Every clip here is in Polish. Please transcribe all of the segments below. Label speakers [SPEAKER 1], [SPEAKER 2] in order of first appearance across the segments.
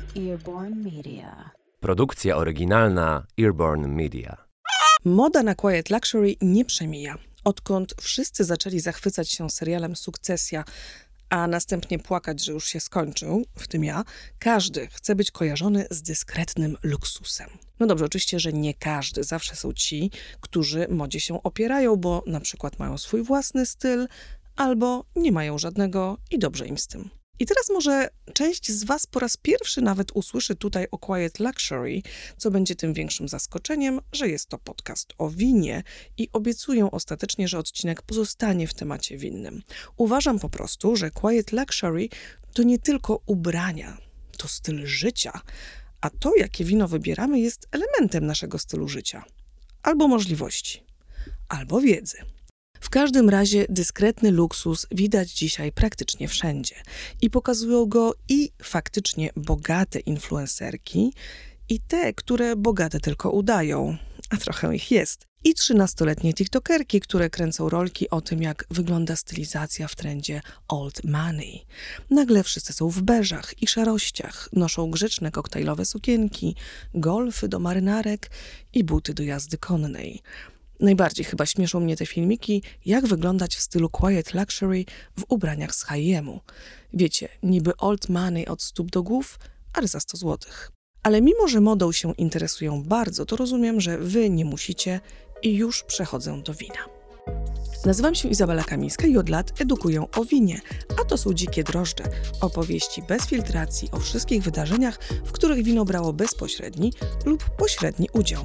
[SPEAKER 1] Earborn Media.
[SPEAKER 2] Produkcja oryginalna Earborn Media.
[SPEAKER 3] Moda na quiet luxury nie przemija. Odkąd wszyscy zaczęli zachwycać się serialem Sukcesja, a następnie płakać, że już się skończył, w tym ja, każdy chce być kojarzony z dyskretnym luksusem. No dobrze, oczywiście, że nie każdy. Zawsze są ci, którzy modzie się opierają, bo na przykład mają swój własny styl, albo nie mają żadnego i dobrze im z tym. I teraz może część z was po raz pierwszy nawet usłyszy tutaj o quiet luxury, co będzie tym większym zaskoczeniem, że jest to podcast o winie i obiecuję ostatecznie, że odcinek pozostanie w temacie winnym. Uważam po prostu, że quiet luxury to nie tylko ubrania, to styl życia, a to, jakie wino wybieramy, jest elementem naszego stylu życia. Albo możliwości, albo wiedzy. W każdym razie dyskretny luksus widać dzisiaj praktycznie wszędzie i pokazują go i faktycznie bogate influencerki, i te, które bogate tylko udają, a trochę ich jest, i 13-letnie tiktokerki, które kręcą rolki o tym, jak wygląda stylizacja w trendzie old money. Nagle wszyscy są w beżach i szarościach, noszą grzeczne koktajlowe sukienki, golfy do marynarek i buty do jazdy konnej. Najbardziej chyba śmieszą mnie te filmiki, jak wyglądać w stylu quiet luxury w ubraniach z H&M-u. Wiecie, niby old money od stóp do głów, ale za 100 złotych. Ale mimo, że modą się interesują bardzo, to rozumiem, że wy nie musicie i już przechodzę do wina. Nazywam się Izabela Kamińska i od lat edukuję o winie, a to są Dzikie Drożdże, opowieści bez filtracji o wszystkich wydarzeniach, w których wino brało bezpośredni lub pośredni udział.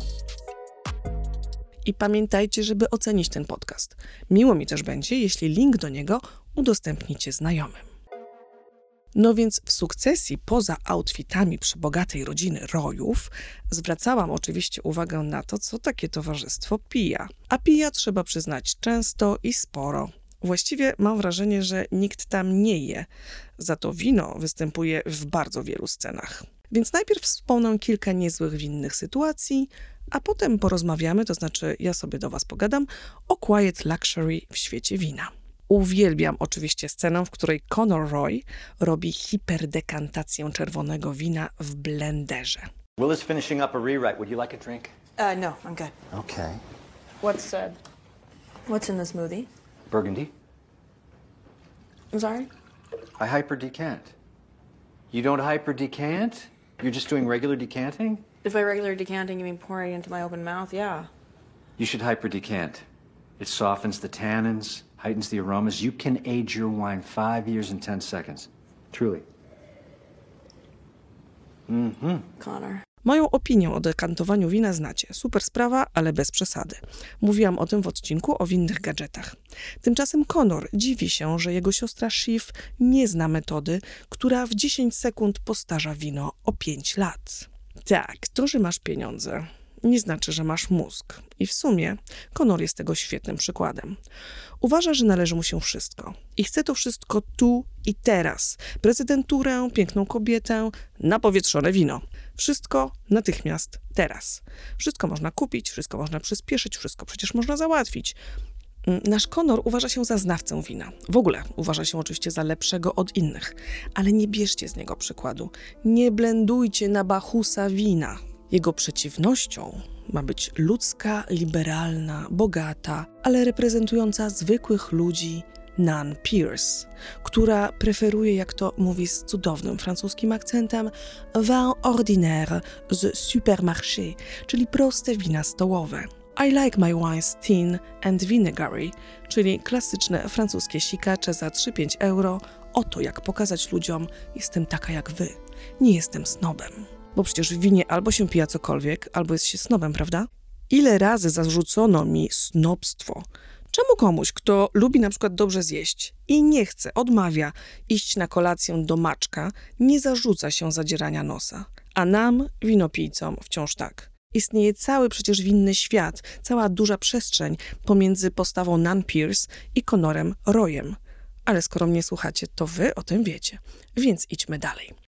[SPEAKER 3] I pamiętajcie, żeby ocenić ten podcast. Miło mi też będzie, jeśli link do niego udostępnicie znajomym. No więc w Sukcesji, poza outfitami przebogatej rodziny Royów, zwracałam oczywiście uwagę na to, co takie towarzystwo pija. A pija, trzeba przyznać, często i sporo. Właściwie mam wrażenie, że nikt tam nie je. Za to wino występuje w bardzo wielu scenach. Więc najpierw wspomnę kilka niezłych winnych sytuacji, a potem porozmawiamy, to znaczy ja sobie do was pogadam, o quiet luxury w świecie wina. Uwielbiam oczywiście scenę, w której Conor Roy robi hiperdekantację czerwonego wina w blenderze.
[SPEAKER 4] Will is finishing up a rewrite. Would you like a drink?
[SPEAKER 5] No, I'm good.
[SPEAKER 4] Okay.
[SPEAKER 5] What's in the smoothie?
[SPEAKER 4] Burgundy.
[SPEAKER 5] I'm sorry?
[SPEAKER 4] I hyper decant. You don't hyper decant? You're just doing regular decanting?
[SPEAKER 5] If by regular decanting you mean pouring it into my open mouth, yeah.
[SPEAKER 4] You should hyper decant. It softens the tannins, heightens the aromas. You can age your wine 5 years and 10 seconds. Truly.
[SPEAKER 5] Connor.
[SPEAKER 3] Moją opinię o dekantowaniu wina znacie. Super sprawa, ale bez przesady. Mówiłam o tym w odcinku o winnych gadżetach. Tymczasem Conor dziwi się, że jego siostra Shiv nie zna metody, która w 10 sekund postarza wino o 5 lat. Tak, to, że masz pieniądze, nie znaczy, że masz mózg. I w sumie Conor jest tego świetnym przykładem. Uważa, że należy mu się wszystko. I chce to wszystko tu i teraz. Prezydenturę, piękną kobietę, napowietrzone wino. Wszystko natychmiast, teraz. Wszystko można kupić, wszystko można przyspieszyć, wszystko przecież można załatwić. Nasz Conor uważa się za znawcę wina. W ogóle uważa się oczywiście za lepszego od innych. Ale nie bierzcie z niego przykładu. Nie blendujcie na Bachusa wina. Jego przeciwnością ma być ludzka, liberalna, bogata, ale reprezentująca zwykłych ludzi Nan Pierce, która preferuje, jak to mówi z cudownym francuskim akcentem, vin ordinaire z supermarché, czyli proste wina stołowe. I like my wines thin and vinegary, czyli klasyczne francuskie sikacze za 3-5 euro. Oto jak pokazać ludziom, jestem taka jak wy, nie jestem snobem. Bo przecież w winie albo się pija cokolwiek, albo jest się snobem, prawda? Ile razy zarzucono mi snobstwo? Czemu komuś, kto lubi na przykład dobrze zjeść i nie chce, odmawia iść na kolację do maczka, nie zarzuca się zadzierania nosa? A nam, winopijcom, wciąż tak. Istnieje cały przecież winny świat, cała duża przestrzeń pomiędzy postawą Nan Pierce i Conorem Royem. Ale skoro mnie słuchacie, to wy o tym wiecie. Więc idźmy dalej.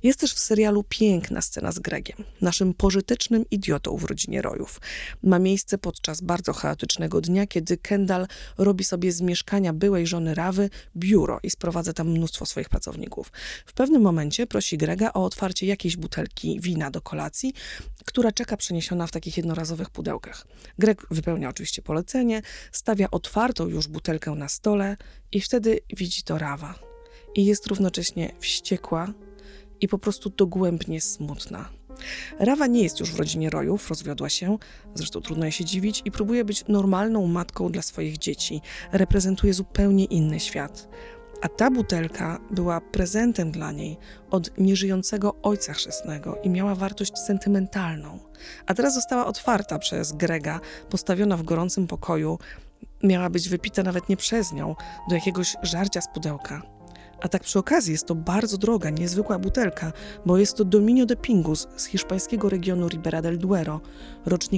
[SPEAKER 3] Jest też w serialu piękna scena z Gregiem, naszym pożytecznym idiotą w rodzinie Royów. Ma miejsce podczas bardzo chaotycznego dnia, kiedy Kendall robi sobie z mieszkania byłej żony Rawy biuro i sprowadza tam mnóstwo swoich pracowników. W pewnym momencie prosi Grega o otwarcie jakiejś butelki wina do kolacji, która czeka przeniesiona w takich jednorazowych pudełkach. Greg wypełnia oczywiście polecenie, stawia otwartą już butelkę na stole i wtedy widzi to Rawa. I jest równocześnie wściekła i po prostu dogłębnie smutna. Rawa nie jest już w rodzinie Royów, rozwiodła się, zresztą trudno jej się dziwić, i próbuje być normalną matką dla swoich dzieci. Reprezentuje zupełnie inny świat. A ta butelka była prezentem dla niej od nieżyjącego ojca chrzestnego i miała wartość sentymentalną. A teraz została otwarta przez Grega, postawiona w gorącym pokoju. Miała być wypita nawet nie przez nią, do jakiegoś żarcia z pudełka. A tak przy okazji jest to bardzo droga, niezwykła butelka, bo jest to Dominio de Pingus z hiszpańskiego regionu Ribera del Duero, rocznik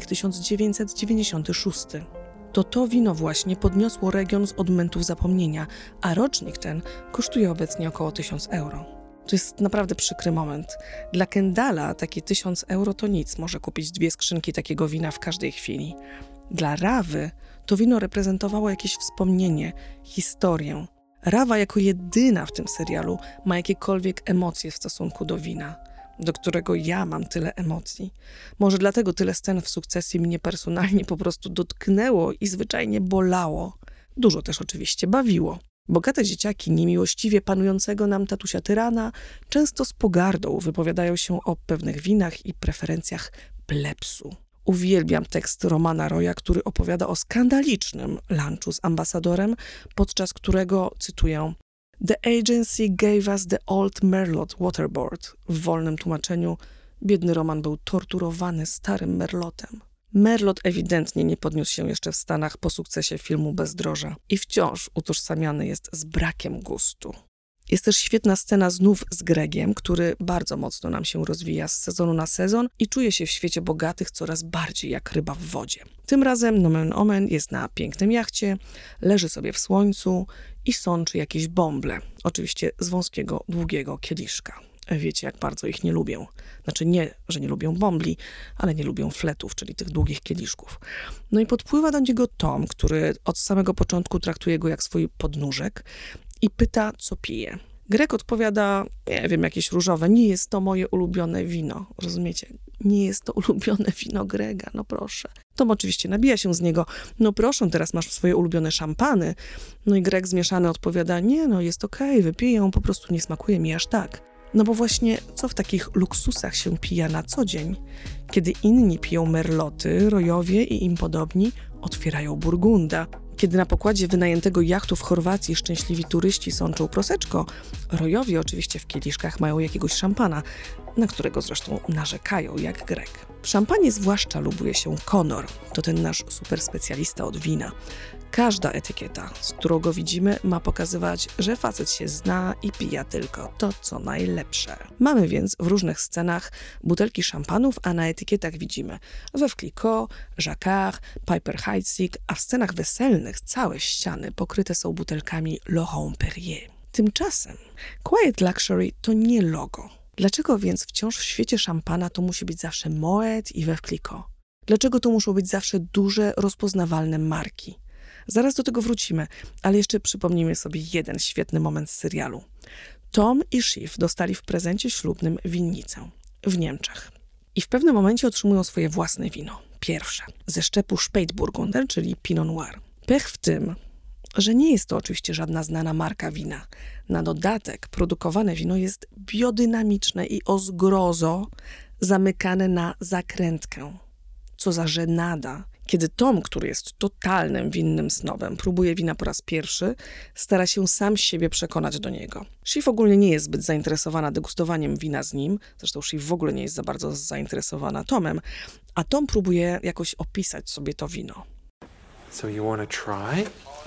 [SPEAKER 3] 1996. To wino właśnie podniosło region z odmętów zapomnienia, a rocznik ten kosztuje obecnie około 1000 euro. To jest naprawdę przykry moment. Dla Kendalla takie 1000 euro to nic, może kupić 2 skrzynki takiego wina w każdej chwili. Dla Rawy to wino reprezentowało jakieś wspomnienie, historię. Rawa jako jedyna w tym serialu ma jakiekolwiek emocje w stosunku do wina, do którego ja mam tyle emocji. Może dlatego tyle scen w Sukcesji mnie personalnie po prostu dotknęło i zwyczajnie bolało. Dużo też oczywiście bawiło. Bogate dzieciaki niemiłościwie panującego nam tatusia tyrana często z pogardą wypowiadają się o pewnych winach i preferencjach plebsu. Uwielbiam tekst Romana Roya, który opowiada o skandalicznym lunchu z ambasadorem, podczas którego, cytuję, "The agency gave us the old Merlot waterboard". W wolnym tłumaczeniu biedny Roman był torturowany starym Merlotem. Merlot ewidentnie nie podniósł się jeszcze w Stanach po sukcesie filmu Bezdroża i wciąż utożsamiany jest z brakiem gustu. Jest też świetna scena znów z Gregiem, który bardzo mocno nam się rozwija z sezonu na sezon i czuje się w świecie bogatych coraz bardziej jak ryba w wodzie. Tym razem nomen omen jest na pięknym jachcie, leży sobie w słońcu i sączy jakieś bąble. Oczywiście z wąskiego, długiego kieliszka. Wiecie, jak bardzo ich nie lubię. Znaczy nie, że nie lubią bąbli, ale nie lubią fletów, czyli tych długich kieliszków. No i podpływa do niego Tom, który od samego początku traktuje go jak swój podnóżek i pyta, co pije. Greg odpowiada, nie wiem, jakieś różowe, nie jest to moje ulubione wino. Rozumiecie? Nie jest to ulubione wino Grega, no proszę. Tom oczywiście nabija się z niego, no proszę, teraz masz swoje ulubione szampany. No i Greg zmieszany odpowiada, nie, no jest okej, wypiję, po prostu nie smakuje mi aż tak. No bo właśnie co w takich luksusach się pija na co dzień? Kiedy inni piją merloty, Royowie i im podobni otwierają burgunda. Kiedy na pokładzie wynajętego jachtu w Chorwacji szczęśliwi turyści sączą proseczko, Royowie oczywiście w kieliszkach mają jakiegoś szampana, na którego zresztą narzekają jak Greg. W szampanie zwłaszcza lubuje się Connor, to ten nasz super specjalista od wina. Każda etykieta, z którą go widzimy, ma pokazywać, że facet się zna i pija tylko to, co najlepsze. Mamy więc w różnych scenach butelki szampanów, a na etykietach widzimy Veuve Clicquot, Jacquard, Piper Heidsieck, a w scenach weselnych całe ściany pokryte są butelkami Laurent Perrier. Tymczasem Quiet Luxury to nie logo. Dlaczego więc wciąż w świecie szampana to musi być zawsze Moet i Veuve Clicquot? Dlaczego to muszą być zawsze duże, rozpoznawalne marki? Zaraz do tego wrócimy, ale jeszcze przypomnijmy sobie jeden świetny moment z serialu. Tom i Shiv dostali w prezencie ślubnym winnicę w Niemczech. I w pewnym momencie otrzymują swoje własne wino. Pierwsze, ze szczepu Spätburgunder, czyli Pinot Noir. Pech w tym, że nie jest to oczywiście żadna znana marka wina. Na dodatek produkowane wino jest biodynamiczne i o zgrozo zamykane na zakrętkę. Co za żenada. Kiedy Tom, który jest totalnym winnym snobem, próbuje wina po raz pierwszy, stara się sam siebie przekonać do niego. Shiv ogólnie nie jest zbyt zainteresowana degustowaniem wina z nim, zresztą Shiv w ogóle nie jest za bardzo zainteresowana Tomem, a Tom próbuje jakoś opisać sobie to wino.
[SPEAKER 6] So you want to try?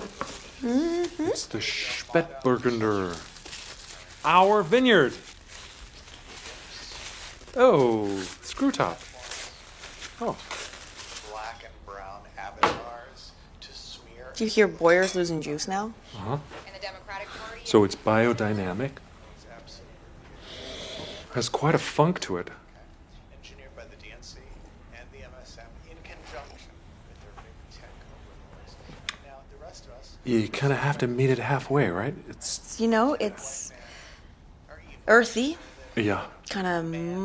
[SPEAKER 6] It's the Spätburgunder. Our vineyard. Oh, screw top. Oh.
[SPEAKER 7] Black and brown avatars to smear.
[SPEAKER 5] Do you hear Boyer's losing juice now?
[SPEAKER 6] Uh-huh.
[SPEAKER 7] In the Democratic Party.
[SPEAKER 6] So it's biodynamic. has quite a funk to it.
[SPEAKER 7] engineered by the DNC and the MSM in conjunction with their big tech overlords. Now, the rest of us
[SPEAKER 6] You kind of have to meet it halfway, right? It's
[SPEAKER 5] You know, it's earthy,
[SPEAKER 6] yeah,
[SPEAKER 5] kind of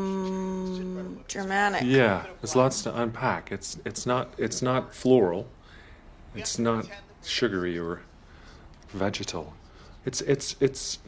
[SPEAKER 5] Germanic.
[SPEAKER 6] yeah. There's lots to unpack. It's not floral. It's not sugary or vegetal. It's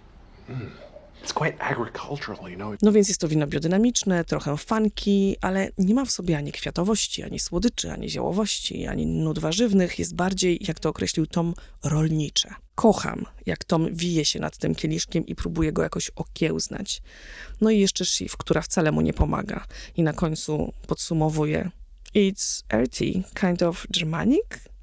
[SPEAKER 6] quite agricultural, you know.
[SPEAKER 3] No więc jest to wino biodynamiczne, trochę funky, ale nie ma w sobie ani kwiatowości, ani słodyczy, ani ziołowości, ani nut warzywnych. Jest bardziej, jak to określił Tom, rolnicze. Kocham, jak Tom wije się nad tym kieliszkiem i próbuje go jakoś okiełznać. No i jeszcze Shiv, która wcale mu nie pomaga. I na końcu podsumowuje: It's earthy, kind of Germanic.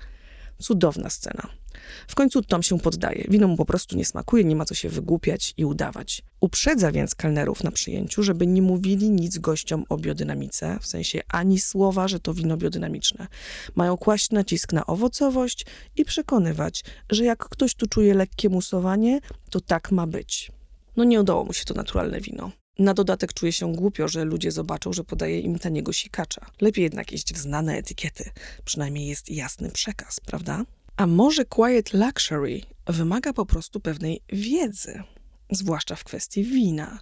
[SPEAKER 3] Cudowna scena. W końcu Tom się poddaje. Wino mu po prostu nie smakuje, nie ma co się wygłupiać i udawać. Uprzedza więc kelnerów na przyjęciu, żeby nie mówili nic gościom o biodynamice, w sensie ani słowa, że to wino biodynamiczne. Mają kłaść nacisk na owocowość i przekonywać, że jak ktoś tu czuje lekkie musowanie, to tak ma być. No nie udało mu się to naturalne wino. Na dodatek czuje się głupio, że ludzie zobaczą, że podaje im taniego sikacza. Lepiej jednak iść w znane etykiety. Przynajmniej jest jasny przekaz, prawda? A może Quiet Luxury wymaga po prostu pewnej wiedzy, zwłaszcza w kwestii wina.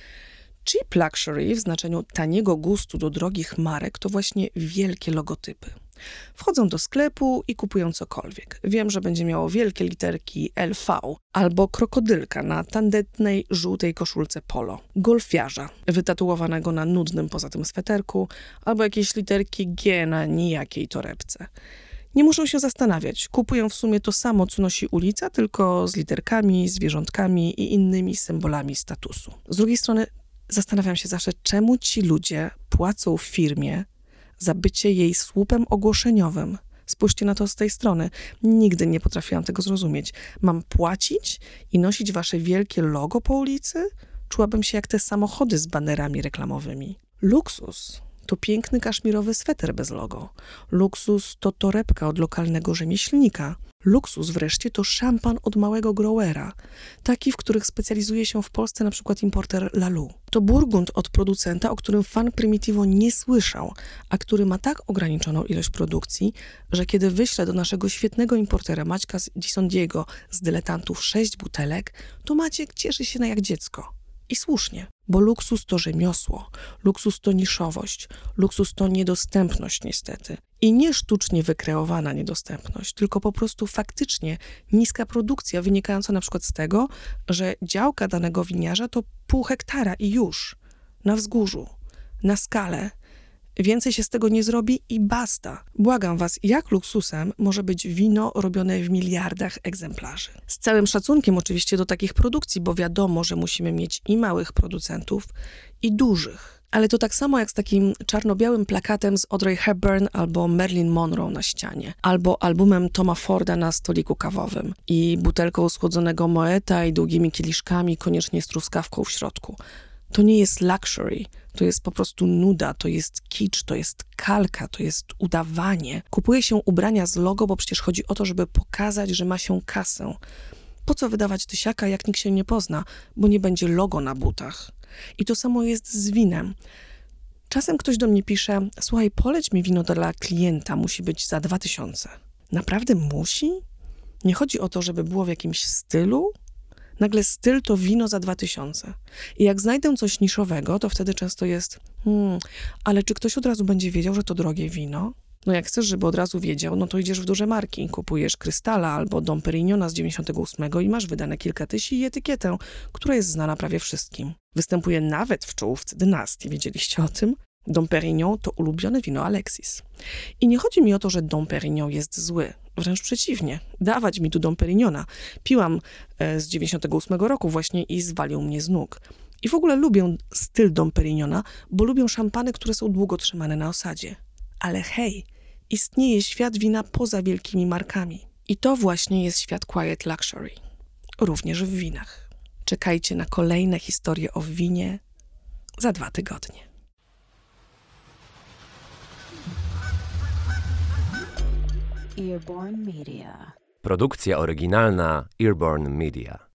[SPEAKER 3] Cheap Luxury w znaczeniu taniego gustu do drogich marek to właśnie wielkie logotypy. Wchodzą do sklepu i kupują cokolwiek. Wiem, że będzie miało wielkie literki LV albo krokodylka na tandetnej, żółtej koszulce polo. Golfiarza wytatuowanego na nudnym poza tym sweterku albo jakieś literki G na nijakiej torebce. Nie muszą się zastanawiać. Kupują w sumie to samo, co nosi ulica, tylko z literkami, zwierzątkami i innymi symbolami statusu. Z drugiej strony zastanawiam się zawsze, czemu ci ludzie płacą firmie za bycie jej słupem ogłoszeniowym. Spójrzcie na to z tej strony. Nigdy nie potrafiłam tego zrozumieć. Mam płacić i nosić wasze wielkie logo po ulicy? Czułabym się jak te samochody z banerami reklamowymi. Luksus to piękny kaszmirowy sweter bez logo. Luksus to torebka od lokalnego rzemieślnika. Luksus wreszcie to szampan od małego growera. Taki, w których specjalizuje się w Polsce na przykład importer Lalu. To burgund od producenta, o którym fan Primitivo nie słyszał, a który ma tak ograniczoną ilość produkcji, że kiedy wyślę do naszego świetnego importera Maćka Di Sondiego z dyletantów 6 butelek, to Maciek cieszy się jak dziecko. I słusznie, bo luksus to rzemiosło, luksus to niszowość, luksus to niedostępność niestety. I nie sztucznie wykreowana niedostępność, tylko po prostu faktycznie niska produkcja wynikająca na przykład z tego, że działka danego winiarza to 0,5 hektara i już, na wzgórzu, na skalę. Więcej się z tego nie zrobi i basta. Błagam was, jak luksusem może być wino robione w miliardach egzemplarzy? Z całym szacunkiem oczywiście do takich produkcji, bo wiadomo, że musimy mieć i małych producentów, i dużych. Ale to tak samo jak z takim czarno-białym plakatem z Audrey Hepburn albo Marilyn Monroe na ścianie, albo albumem Toma Forda na stoliku kawowym i butelką schłodzonego Moeta i długimi kieliszkami, koniecznie z truskawką w środku. To nie jest luxury, to jest po prostu nuda, to jest kicz, to jest kalka, to jest udawanie. Kupuje się ubrania z logo, bo przecież chodzi o to, żeby pokazać, że ma się kasę. Po co wydawać tysiaka, jak nikt się nie pozna, bo nie będzie logo na butach. I to samo jest z winem. Czasem ktoś do mnie pisze: słuchaj, poleć mi wino dla klienta, musi być za 2000. Naprawdę musi? Nie chodzi o to, żeby było w jakimś stylu? Nagle styl to wino za 2000. I jak znajdę coś niszowego, to wtedy często jest ale czy ktoś od razu będzie wiedział, że to drogie wino? No jak chcesz, żeby od razu wiedział, no to idziesz w duże marki. Kupujesz Krystala albo Dom Perignona z 98 i masz wydane kilka tysięcy i etykietę, która jest znana prawie wszystkim. Występuje nawet w czołówce dynastii. Wiedzieliście o tym? Dom Perignon to ulubione wino Alexis. I nie chodzi mi o to, że Dom Perignon jest zły. Wręcz przeciwnie. Dawać mi tu Dom Perignona. Piłam z 98 roku właśnie i zwalił mnie z nóg. I w ogóle lubię styl Dom Perignona, bo lubię szampany, które są długo trzymane na osadzie. Ale hej, istnieje świat wina poza wielkimi markami. I to właśnie jest świat Quiet Luxury. Również w winach. Czekajcie na kolejne historie o winie za 2 tygodnie.
[SPEAKER 1] Earborn Media.
[SPEAKER 2] Produkcja oryginalna Earborn Media.